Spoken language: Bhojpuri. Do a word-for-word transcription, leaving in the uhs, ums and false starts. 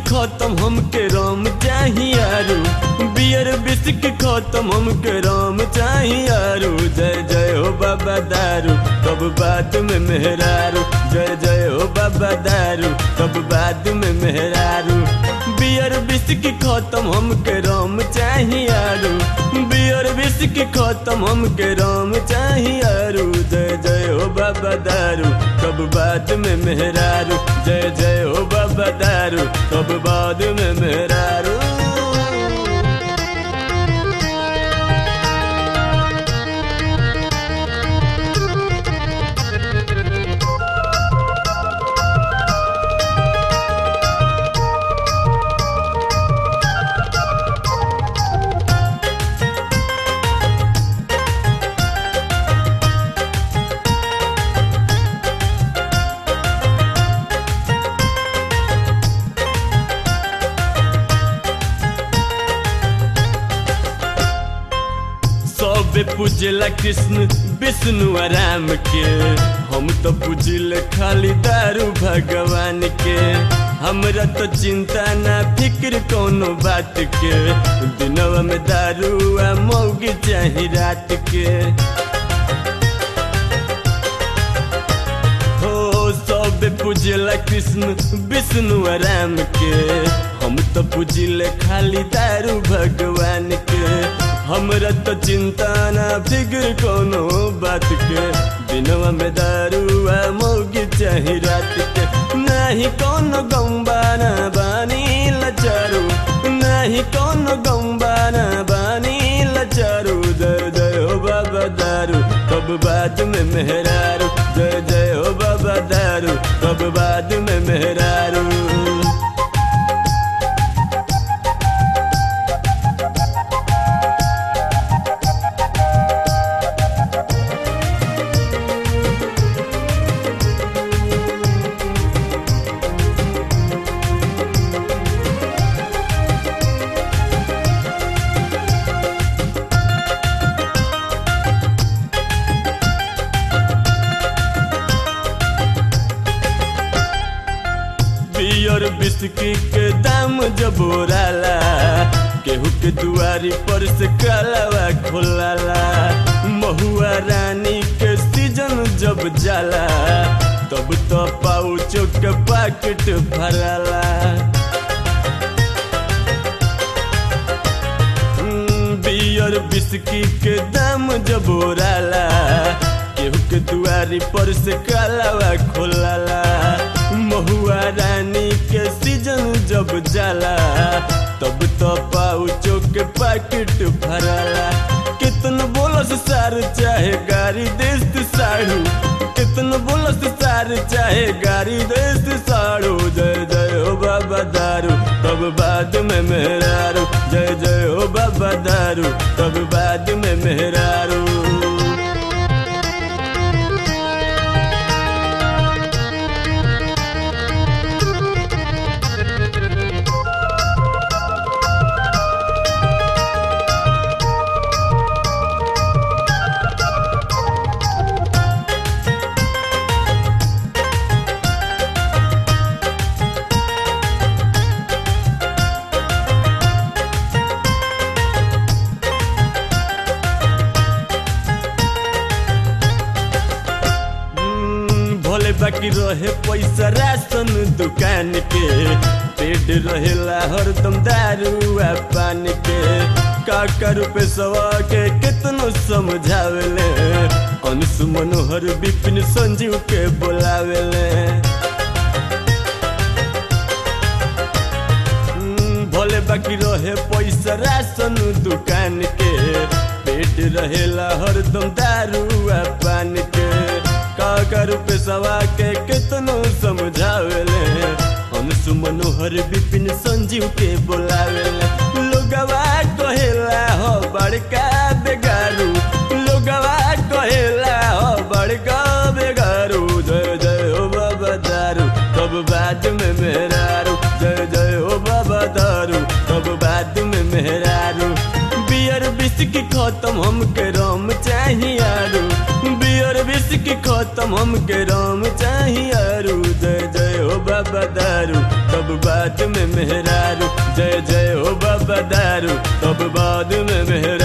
खत्म हमके राम चाहियारू, बियर बिस्क खत्म हमके राम चाहियारू। जय जय हो बाबा दारू तब बाद में मेहरारू, जय जय हो बाबा दारू तब बाद में मेहरारू। बियर बिस्क खत्म हमके राम चाहियारू, बियर बिस्क खत्म हमके राम चाहियारू। जय जय हो बाबा दारू तब बाद में मेहरारू, जय जय हो बाबा दारू तब बाद में मेहरारू। सबे पूजला कृष्ण विष्णु आराम के, हम तो पूजिल खाली दारू भगवान के। हमरा तो चिंता ना फिक्र कोनो बात के, दिनवा में दारू आ मौगी चाही रात के। हो सबे पूजला कृष्ण विष्णु आराम के, हम तो पूजिल खाली दारू भगवान के। हमरा तो चिंता ना फिक्र कोनो बात के, दिनवा में दारू आ मौगी चाही रात के। नाही कोनो गम्बाना बानी लचारू, नाही कोनो गम्बाना बानी लचारू। जय जय हो बाबा दारू तब बाद में मेहरारू, जय जय हो बाबा दारू तब बाद में मेहरारू। बियर बिस्की के दाम जब ओराला, केहू के दुआरी पर से कालावा खोलाला। महुआ रानी के सीजन जब जाला, तब तो पाउचो के पैकेट भराला। बियर बिस्की के दाम जब ओराला, केहू के दुआरी पर से कालावा खोलाला। महुआ रानी के सीजन जब जाला, तब तो पाउचो के पैकेट भराला। कितन बोलस सार चाहे गारी देश साड़ू, कितन बोलस सार चाहे गारी देश साड़ू। जय जय हो बाबा दारू तब बाद में मेहरारू, जय जय हो बाबा दारू तब बाद में मेहरारू। बाकी रहे पैसा राशन दुकान के, पेट रहेला हरदम दारू आ पान के। काका रुपए सवा के कितनो समझावेले, अंशु मनोहर विपिन संजीव के बोलावेले। भले बाकी रहे पैसा राशन दुकान के, पेट रहेला हरदम दारू आ पान के। काका रुपए सवा के कितनो समझावेले, अंशु मनोहर विपिन संजीव के बोलावेले। लोगवा कहेला हो बड़का बेगारू, लोगवा कहेला हो बड़का बेगारू। जय जय हो बाबा दारू तब बाद में मेहरारू, जय जय हो बाबा दारू तब बाद में मेहरारू। बियर बिस्की खत्म हमके राम चाहियारू, बियर बिस्की खत्म हमके राम चाहियारू। जय जय हो बाबा दारू तब तब बाद में मेहरारू, जय जय हो बाबा दारू तब बाद में मेहरारू।